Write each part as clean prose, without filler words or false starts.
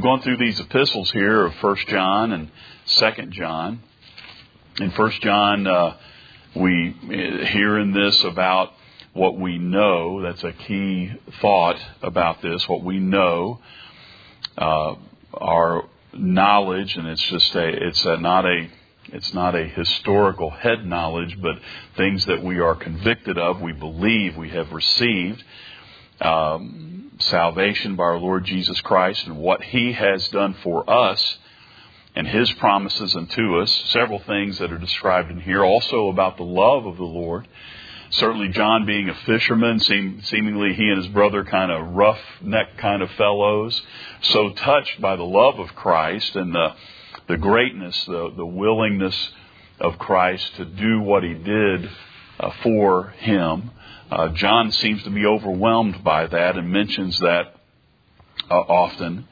We've gone through these epistles here of 1 John and 2 John. In 1 John, we hear in this about what we know. That's a key thought about this, what we know. Our knowledge, and it's not a historical head knowledge, but things that we are convicted of, we believe we have received. Salvation by our Lord Jesus Christ and what He has done for us and His promises unto us. Several things that are described in here. Also about the love of the Lord. Certainly John being a fisherman, seemingly he and his brother kind of roughneck kind of fellows, so touched by the love of Christ and the greatness, the willingness of Christ to do what He did for him. John seems to be overwhelmed by that and mentions that often.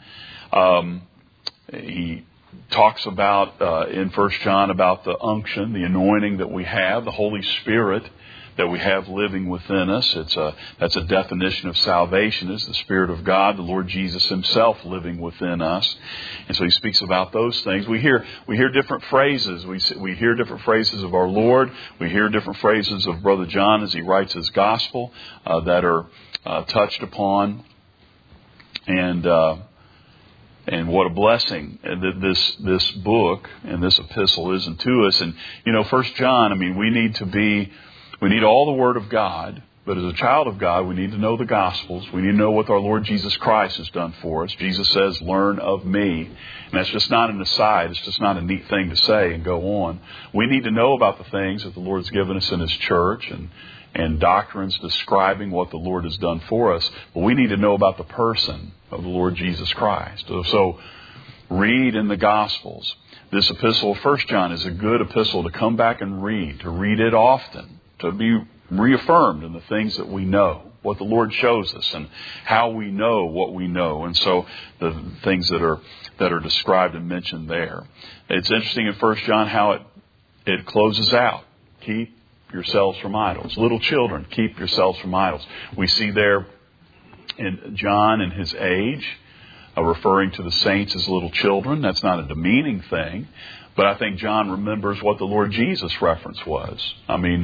He talks about in 1 John about the unction, the anointing that we have, the Holy Spirit that we have living within us. That's a definition of salvation, is the Spirit of God, the Lord Jesus Himself living within us. And so he speaks about those things. We hear different phrases. We hear different phrases of our Lord. We hear different phrases of Brother John as he writes his gospel that are touched upon. And what a blessing this book and this epistle is unto us. And 1 John, we need all the Word of God, but as a child of God, we need to know the Gospels. We need to know what our Lord Jesus Christ has done for us. Jesus says, "Learn of me." And that's just not an aside. It's just not a neat thing to say and go on. We need to know about the things that the Lord has given us in His church and doctrines describing what the Lord has done for us. But we need to know about the person of the Lord Jesus Christ. So read in the Gospels. This epistle of 1 John is a good epistle to come back and read, to read it often, to be reaffirmed in the things that we know, what the Lord shows us, and how we know what we know. And so the things that are described and mentioned there. It's interesting in 1 John how it closes out. Keep yourselves from idols. Little children, keep yourselves from idols. We see there in John and his age, referring to the saints as little children. That's not a demeaning thing. But I think John remembers what the Lord Jesus reference was. One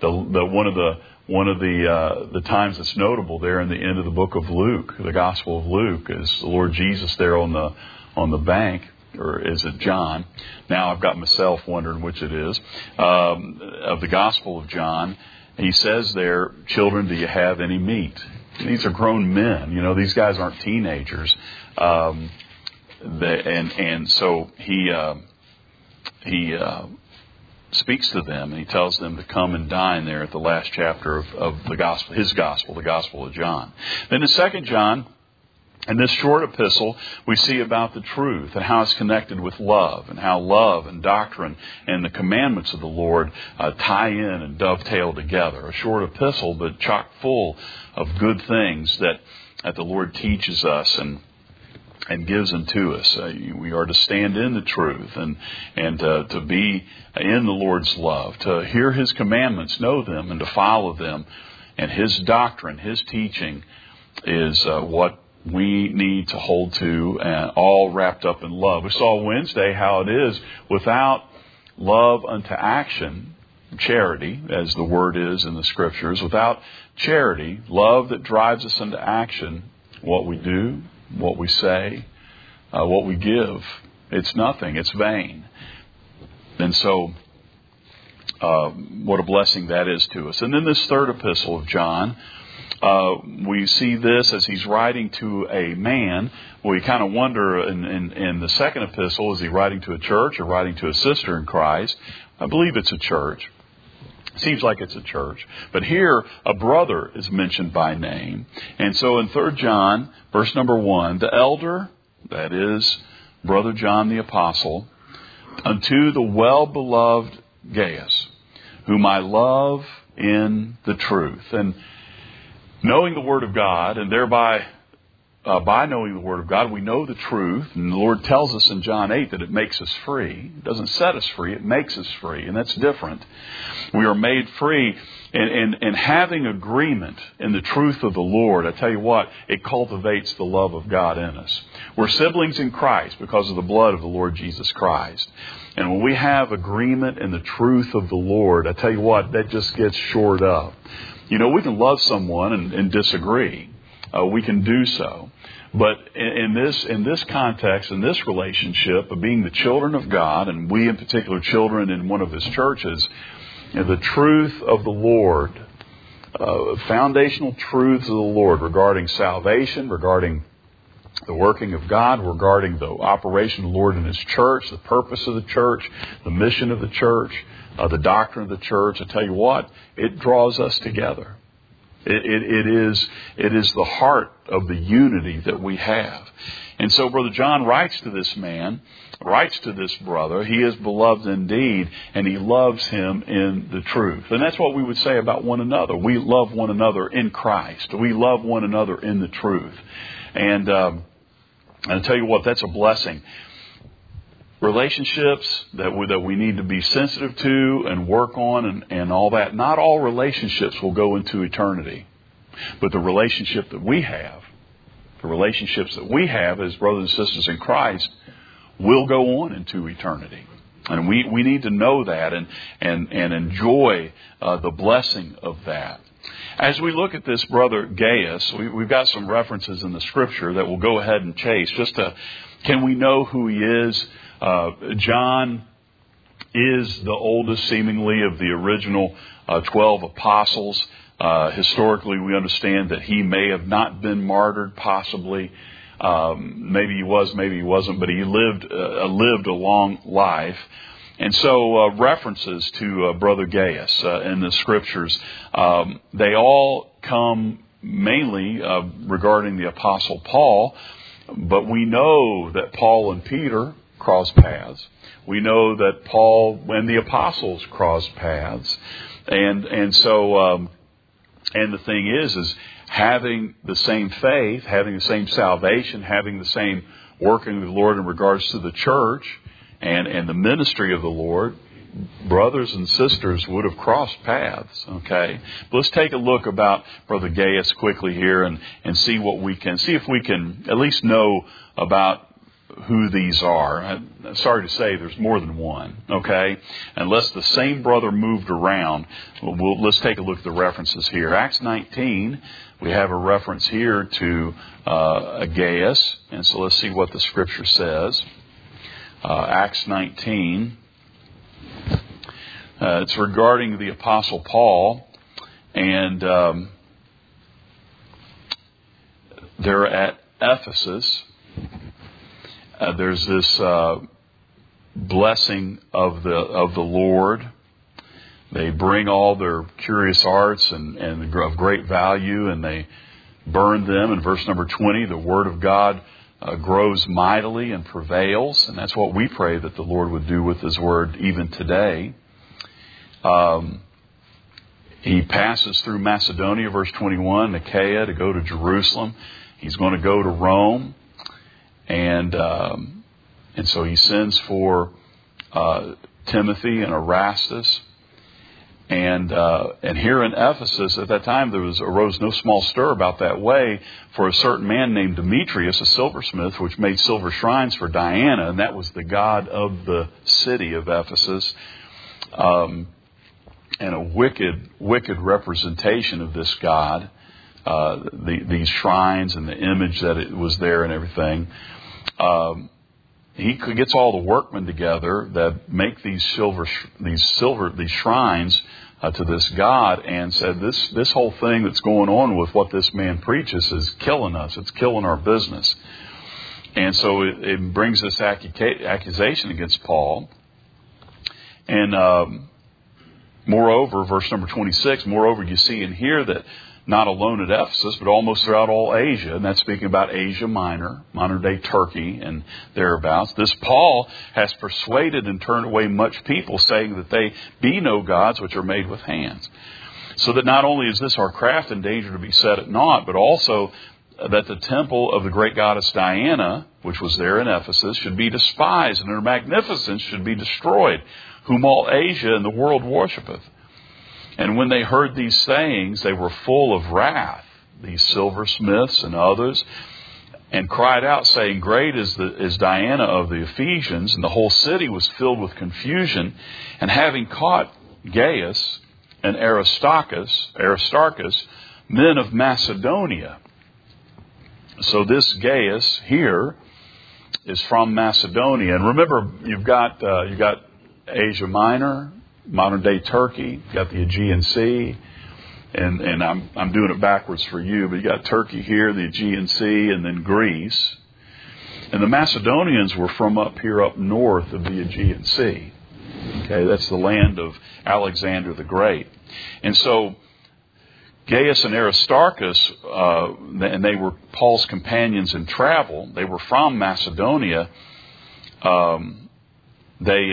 of the times that's notable there in the end of the book of Luke, the Gospel of Luke, is the Lord Jesus there on the bank, or is it John? Now I've got myself wondering which it is, of the Gospel of John. He says there, "Children, do you have any meat?" These are grown men. These guys aren't teenagers. So he speaks to them, and he tells them to come and dine there at the last chapter of the gospel, his gospel, the Gospel of John. Then in 2 John, in this short epistle, we see about the truth and how it's connected with love, and how love and doctrine and the commandments of the Lord tie in and dovetail together. A short epistle, but chock full of good things that the Lord teaches us and gives unto us. We are to stand in the truth and to be in the Lord's love, to hear His commandments, know them, and to follow them. And His doctrine, His teaching is what we need to hold to, and all wrapped up in love. We saw Wednesday how it is without love unto action, charity, as the word is in the Scriptures, without charity, love that drives us into action, what we do, what we say, what we give, it's nothing. It's vain. And so, what a blessing that is to us. And then this third epistle of John, we see this as he's writing to a man. We kind of wonder in the second epistle, is he writing to a church or writing to a sister in Christ? I believe it's a church. Seems like it's a church. But here, a brother is mentioned by name. And so in 3 John, verse number 1, the elder, that is, Brother John the Apostle, unto the well-beloved Gaius, whom I love in the truth. And knowing the Word of God, and thereby by knowing the Word of God, we know the truth. And the Lord tells us in John 8 that it makes us free. It doesn't set us free, it makes us free. And that's different. We are made free. And having agreement in the truth of the Lord, I tell you what, it cultivates the love of God in us. We're siblings in Christ because of the blood of the Lord Jesus Christ. And when we have agreement in the truth of the Lord, I tell you what, that just gets shored up. You know, we can love someone and disagree. We can do so. But in this context, in this relationship of being the children of God, and we in particular children in one of His churches, the truth of the Lord, foundational truths of the Lord regarding salvation, regarding the working of God, regarding the operation of the Lord in His church, the purpose of the church, the mission of the church, the doctrine of the church. I tell you what, it draws us together. It is the heart of the unity that we have. And so Brother John writes to this man, writes to this brother, he is beloved indeed, and he loves him in the truth. And that's what we would say about one another. We love one another in Christ. We love one another in the truth. And I'll tell you what, that's a blessing. Relationships that we need to be sensitive to and work on and all that. Not all relationships will go into eternity. But the relationship that we have, the relationships that we have as brothers and sisters in Christ will go on into eternity. And we need to know that and enjoy the blessing of that. As we look at this brother Gaius, we've got some references in the Scripture that we'll go ahead and chase. Can we know who he is? John is the oldest, seemingly, of the original 12 apostles. Historically, we understand that he may have not been martyred, possibly. Maybe he was, maybe he wasn't, but he lived a long life. And so references to Brother Gaius in the Scriptures, they all come mainly regarding the Apostle Paul, but we know that Paul and Peter crossed paths. We know that Paul and the apostles crossed paths. And so the thing is having the same faith, having the same salvation, having the same working of the Lord in regards to the church and the ministry of the Lord, brothers and sisters would have crossed paths, okay? But let's take a look about Brother Gaius quickly here and see if we can at least know about who these are. I'm sorry to say there's more than one, okay? Unless the same brother moved around, let's take a look at the references here. Acts 19, we have a reference here to Gaius, and so let's see what the Scripture says. Acts 19, it's regarding the Apostle Paul, and they're at Ephesus. There's this blessing of the Lord. They bring all their curious arts and of great value, and they burn them. In verse number 20, the Word of God grows mightily and prevails, and that's what we pray that the Lord would do with His Word even today. He passes through Macedonia, verse 21, Achaia, to go to Jerusalem. He's going to go to Rome. And so he sends for Timothy and Erastus. And here in Ephesus, at that time, arose no small stir about that way, for a certain man named Demetrius, a silversmith, which made silver shrines for Diana, and that was the god of the city of Ephesus, and a wicked representation of this god, these shrines and the image that it was there and everything. He gets all the workmen together that make these shrines to this god, and said, this whole thing that's going on with what this man preaches is killing us. It's killing our business. And so it brings this accusation against Paul. And moreover, verse number 26, moreover, you see and hear that not alone at Ephesus, but almost throughout all Asia, and that's speaking about Asia Minor, modern-day Turkey and thereabouts, this Paul has persuaded and turned away much people, saying that they be no gods which are made with hands. So that not only is this our craft in danger to be set at naught, but also that the temple of the great goddess Diana, which was there in Ephesus, should be despised, and her magnificence should be destroyed, whom all Asia and the world worshipeth. And when they heard these sayings, they were full of wrath, these silversmiths and others, and cried out, saying, Great is Diana of the Ephesians. And the whole city was filled with confusion. And having caught Gaius and Aristarchus, men of Macedonia. So this Gaius here is from Macedonia. And remember, you've got Asia Minor, modern day Turkey, you've got the Aegean Sea. And I'm doing it backwards for you, but you got Turkey here, the Aegean Sea, and then Greece. And the Macedonians were from up here up north of the Aegean Sea. Okay, that's the land of Alexander the Great. And so Gaius and Aristarchus, and they were Paul's companions in travel. They were from Macedonia. They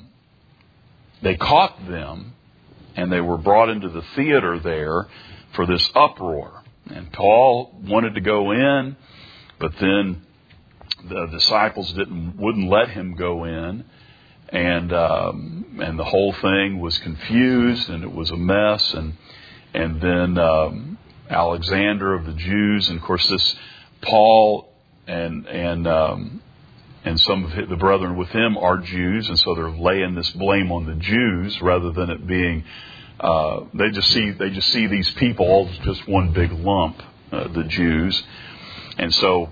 caught them. And they were brought into the theater there for this uproar. And Paul wanted to go in, but then the disciples wouldn't let him go in, and the whole thing was confused, and it was a mess. And then Alexander of the Jews, and of course this Paul and some of the brethren with him are Jews, and so they're laying this blame on the Jews rather than it being. They just see these people all just one big lump, the Jews, and so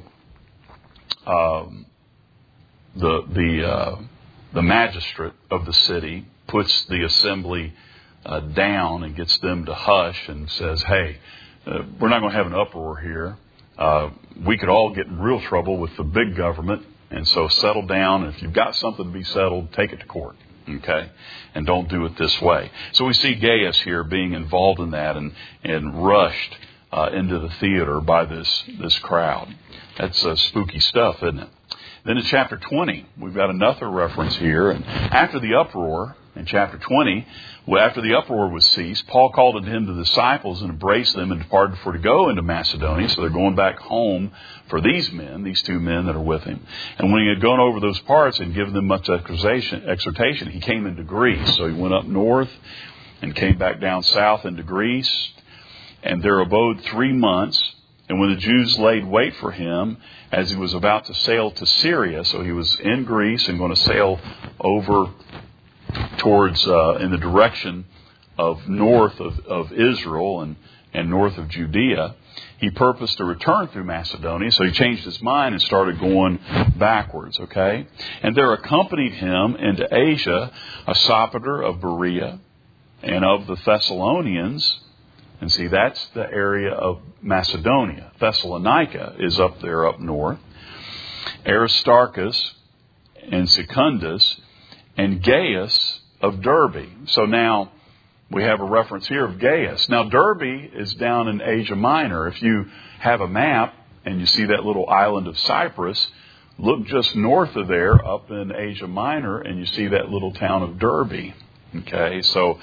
the magistrate of the city puts the assembly down and gets them to hush and says, "Hey, we're not going to have an uproar here. We could all get in real trouble with the big government." And so settle down. And if you've got something to be settled, take it to court. Okay? And don't do it this way. So we see Gaius here being involved in that and rushed into the theater by this crowd. That's spooky stuff, isn't it? Then in chapter 20, we've got another reference here. And after the uproar, in chapter 20, after the uproar was ceased, Paul called unto him the disciples and embraced them and departed for to go into Macedonia. So they're going back home for these two men that are with him. And when he had gone over those parts and given them much exhortation, he came into Greece. So he went up north and came back down south into Greece. And there abode 3 months. And when the Jews laid wait for him, as he was about to sail to Syria, so he was in Greece and going to sail over towards in the direction of north of Israel and north of Judea, he purposed to return through Macedonia. So he changed his mind and started going backwards. Okay, and there accompanied him into Asia a Sopater of Berea and of the Thessalonians. And see, that's the area of Macedonia. Thessalonica is up there up north. Aristarchus and Secundus and Gaius of Derbe. So now we have a reference here of Gaius. Now Derbe is down in Asia Minor. If you have a map and you see that little island of Cyprus, look just north of there up in Asia Minor and you see that little town of Derbe. Okay, so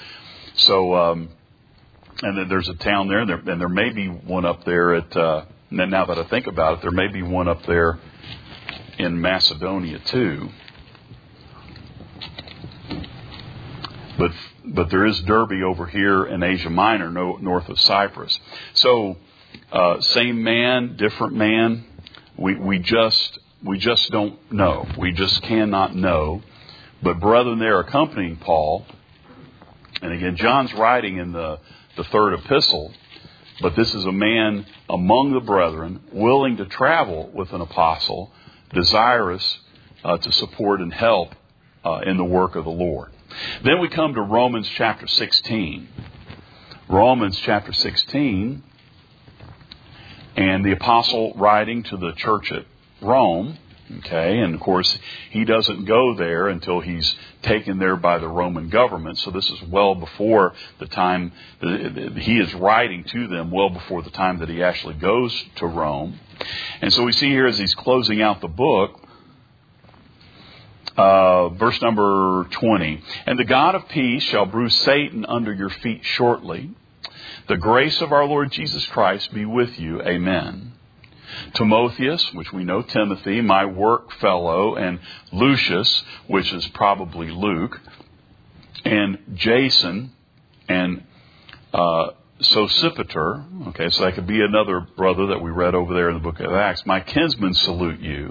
and then there's a town there, and there may be one up there at, now that I think about it, there may be one up there in Macedonia too. But there is Derbe over here in Asia Minor, north of Cyprus. So, same man, different man. We just don't know. We just cannot know. But brethren, they're accompanying Paul. And again, John's writing in the third epistle, but this is a man among the brethren willing to travel with an apostle, desirous to support and help in the work of the Lord. Then we come to Romans chapter 16. Romans chapter 16, and the apostle writing to the church at Rome. Okay, and of course, he doesn't go there until he's taken there by the Roman government. So this is well before the time that he is writing to them, well before the time that he actually goes to Rome. And so we see here as he's closing out the book, verse number 20, and the God of peace shall bruise Satan under your feet shortly. The grace of our Lord Jesus Christ be with you. Amen. Timotheus, which we know Timothy, my work fellow, and Lucius, which is probably Luke, and Jason, and Sosipater. Okay, so that could be another brother that we read over there in the book of Acts. My kinsmen salute you.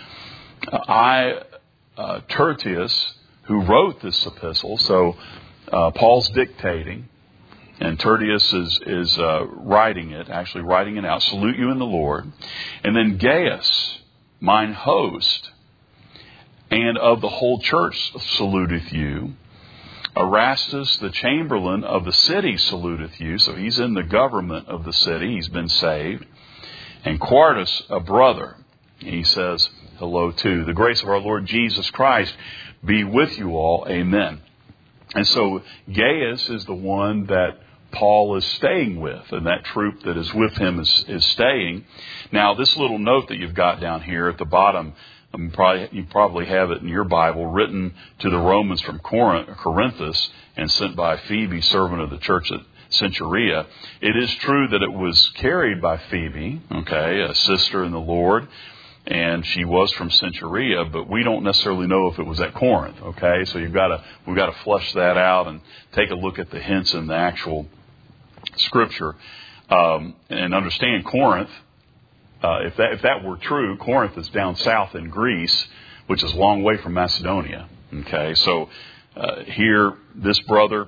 Tertius, who wrote this epistle, so Paul's dictating, and Tertius is writing it out. Salute you in the Lord. And then Gaius, mine host, and of the whole church saluteth you. Erastus, the chamberlain of the city, saluteth you. So he's in the government of the city. He's been saved. And Quartus, a brother, he says hello too. The grace of our Lord Jesus Christ be with you all. Amen. And so Gaius is the one that Paul is staying with, and that troop that is with him is staying. Now, this little note that you've got down here at the bottom, you probably have it in your Bible, written to the Romans from Corinthus and sent by Phoebe, servant of the church at Cenchrea. It is true that it was carried by Phoebe, okay, a sister in the Lord, and she was from Cenchrea, but we don't necessarily know if it was at Corinth, okay? So we've got to flesh that out and take a look at the hints in the actual Scripture and understand Corinth. If that were true, Corinth is down south in Greece, which is a long way from Macedonia. Okay, so here this brother,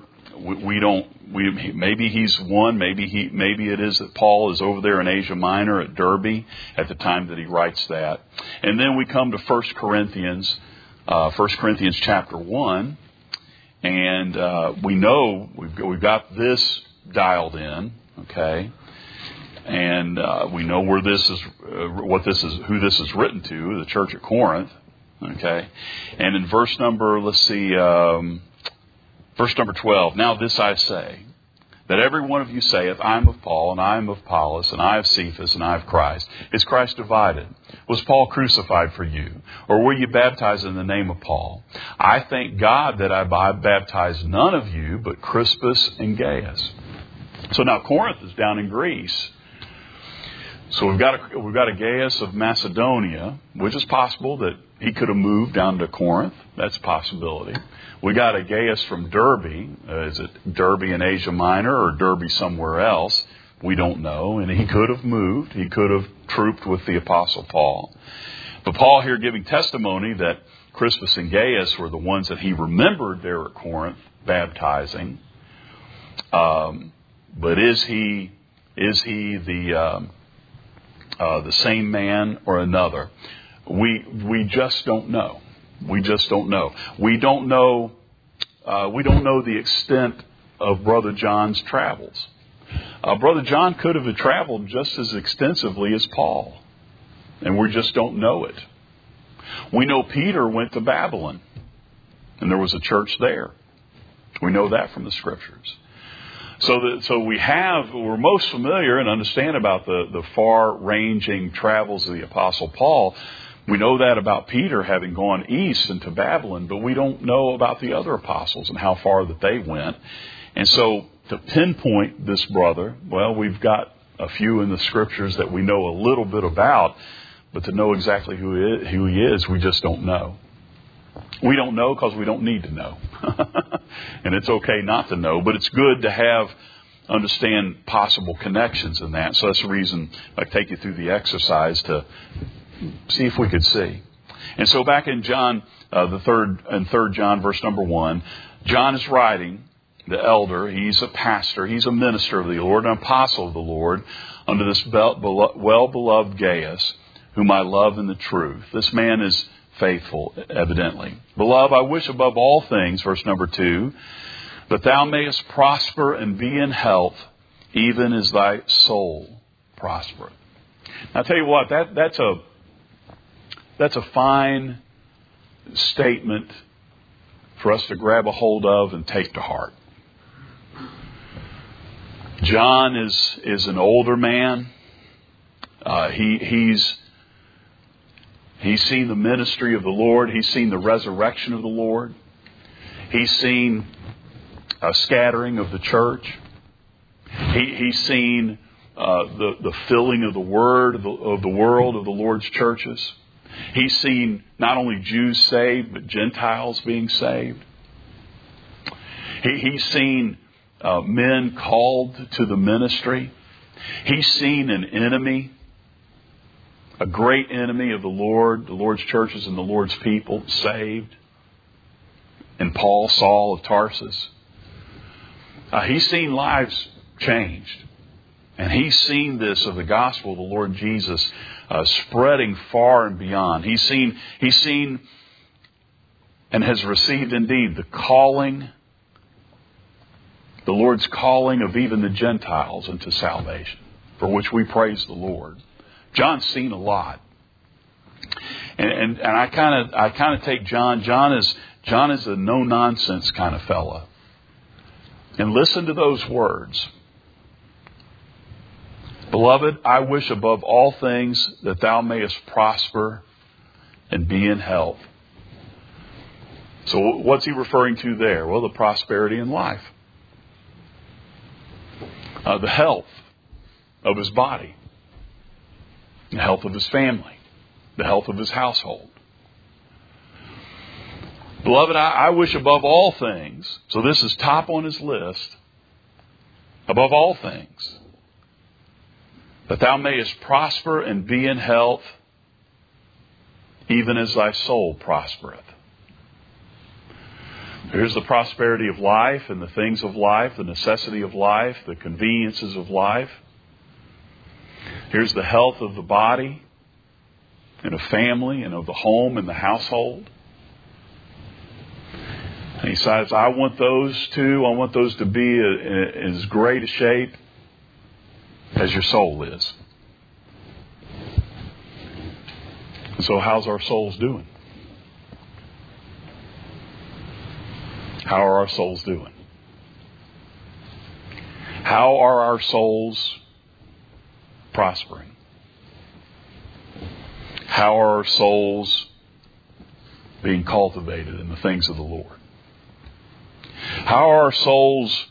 maybe he's one, maybe it is that Paul is over there in Asia Minor at Derbe at the time that he writes that. And then we come to 1 Corinthians chapter 1, and we know we've got this dialed in, okay, and we know where this is, who this is written to, the church at Corinth, okay, and in verse number 12. Now this I say, that every one of you saith, I am of Paul, and I am of Apollos, and I of Cephas, and I of Christ. Is Christ divided? Was Paul crucified for you? Or were you baptized in the name of Paul? I thank God that I baptized none of you but Crispus and Gaius. So now Corinth is down in Greece. So we've got a Gaius of Macedonia, which is possible that he could have moved down to Corinth. That's a possibility. We got a Gaius from Derbe. Is it Derbe in Asia Minor or Derbe somewhere else? We don't know. And he could have moved. He could have trooped with the Apostle Paul. But Paul here giving testimony that Crispus and Gaius were the ones that he remembered there at Corinth baptizing. But is he the same man or another? We just don't know. We just don't know. We don't know the extent of Brother John's travels. Brother John could have traveled just as extensively as Paul, and we just don't know it. We know Peter went to Babylon, and there was a church there. We know that from the Scriptures. So we're most familiar and understand about the far-ranging travels of the Apostle Paul. We know that about Peter having gone east into Babylon, but we don't know about the other apostles and how far that they went. And so to pinpoint this brother, well, we've got a few in the Scriptures that we know a little bit about, but to know exactly who he is, we just don't know. We don't know because we don't need to know. And it's okay not to know, but it's good to understand possible connections in that. So that's the reason I take you through the exercise to see if we could see. And so back in John, the 3rd John, verse number 1, John is writing, the elder, he's a pastor, he's a minister of the Lord, an apostle of the Lord, under this well-beloved Gaius, whom I love in the truth. This man is faithful, evidently. Beloved, I wish above all things, verse number 2, that thou mayest prosper and be in health, even as thy soul prospereth. Now, I'll tell you what, that's a fine statement for us to grab a hold of and take to heart. John is an older man. He's seen the ministry of the Lord. He's seen the resurrection of the Lord. He's seen a scattering of the church. He's seen the filling of the Word of the world, of the Lord's churches. He's seen not only Jews saved, but Gentiles being saved. He's seen men called to the ministry. He's seen an enemy, a great enemy of the Lord's churches and the Lord's people saved. And Paul, Saul of Tarsus. He's seen lives changed. And he's seen this of the gospel of the Lord Jesus spreading far and beyond. He's seen and has received indeed the calling, the Lord's calling of even the Gentiles into salvation, for which we praise the Lord. John's seen a lot. And I kind of take John. John is a no-nonsense kind of fella. And listen to those words. Beloved, I wish above all things that thou mayest prosper and be in health. So what's he referring to there? Well, the prosperity in life. The health of his body. The health of his family. The health of his household. Beloved, I wish above all things, so this is top on his list, above all things, that thou mayest prosper and be in health, even as thy soul prospereth. Here's the prosperity of life and the things of life, the necessity of life, the conveniences of life. Here's the health of the body and of family and of the home and the household. And he says, I want those to be in as great a shape as your soul is. And so how's our souls doing? How are our souls doing? How are our souls prospering? How are our souls being cultivated in the things of the Lord? How are our souls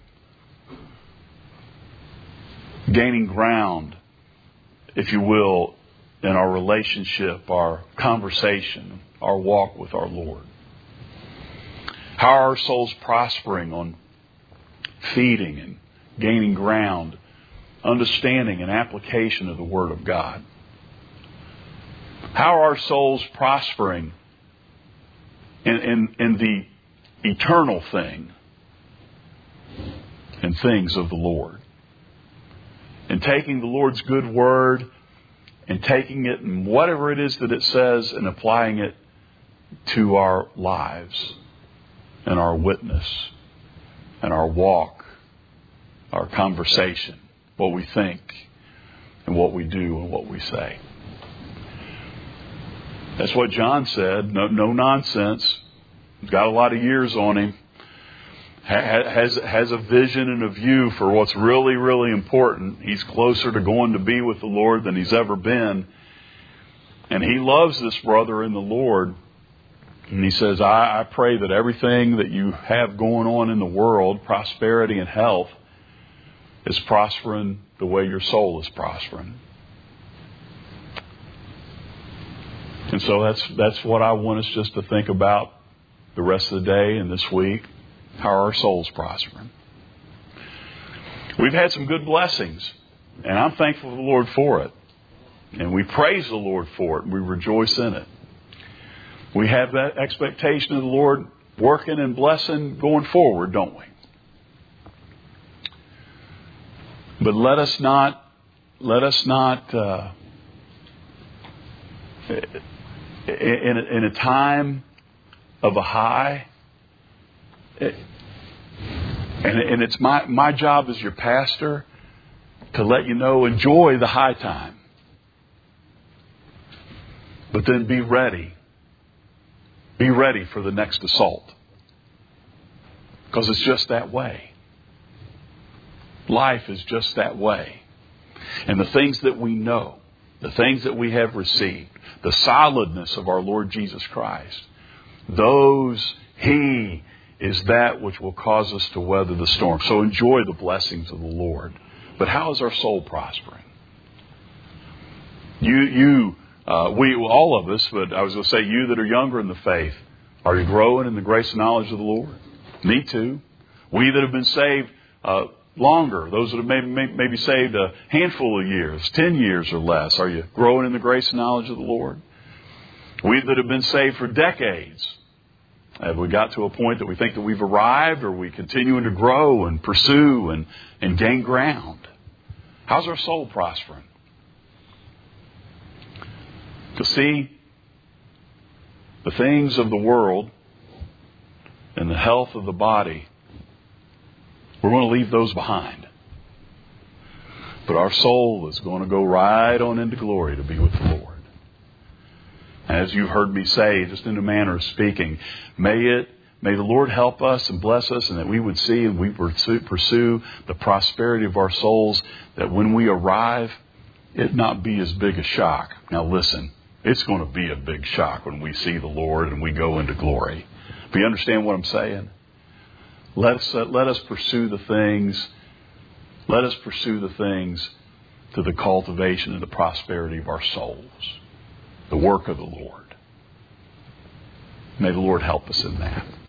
gaining ground, if you will, in our relationship, our conversation, our walk with our Lord? How are our souls prospering on feeding and gaining ground, understanding and application of the Word of God? How are our souls prospering in the eternal thing and things of the Lord? And taking the Lord's good word and taking it and whatever it is that it says and applying it to our lives and our witness and our walk, our conversation, what we think and what we do and what we say. That's what John said. No nonsense. He's got a lot of years on him. Has a vision and a view for what's really, really important. He's closer to going to be with the Lord than he's ever been. And he loves this brother in the Lord. And he says, I pray that everything that you have going on in the world, prosperity and health, is prospering the way your soul is prospering. And so that's what I want us just to think about the rest of the day and this week. How are our souls prospering? We've had some good blessings, and I'm thankful to the Lord for it. And we praise the Lord for it, and we rejoice in it. We have that expectation of the Lord working and blessing going forward, don't we? But let us not in a time of a high, and it's my job as your pastor to let you know, enjoy the high time. But then be ready. Be ready for the next assault. Because it's just that way. Life is just that way. And the things that we know, the things that we have received, the solidness of our Lord Jesus Christ, He is that which will cause us to weather the storm. So enjoy the blessings of the Lord But how is our soul prospering? We, all of us, but I was going to say you that are younger in the faith, are you growing in the grace and knowledge of the Lord? Me too. We that have been saved longer, those that have maybe saved a handful of years, 10 years or less, are you growing in the grace and knowledge of the Lord? We that have been saved for decades, have we got to a point that we think that we've arrived, or are we continuing to grow and pursue and gain ground? How's our soul prospering? To see the things of the world and the health of the body, we're going to leave those behind. But our soul is going to go right on into glory to be with the Lord. As you've heard me say, just in a manner of speaking, may the Lord help us and bless us, and that we would see and we pursue the prosperity of our souls, that when we arrive, it not be as big a shock. Now listen, it's going to be a big shock when we see the Lord and we go into glory. Do you understand what I'm saying? Let us pursue the things. Let us pursue the things to the cultivation and the prosperity of our souls. The work of the Lord. May the Lord help us in that.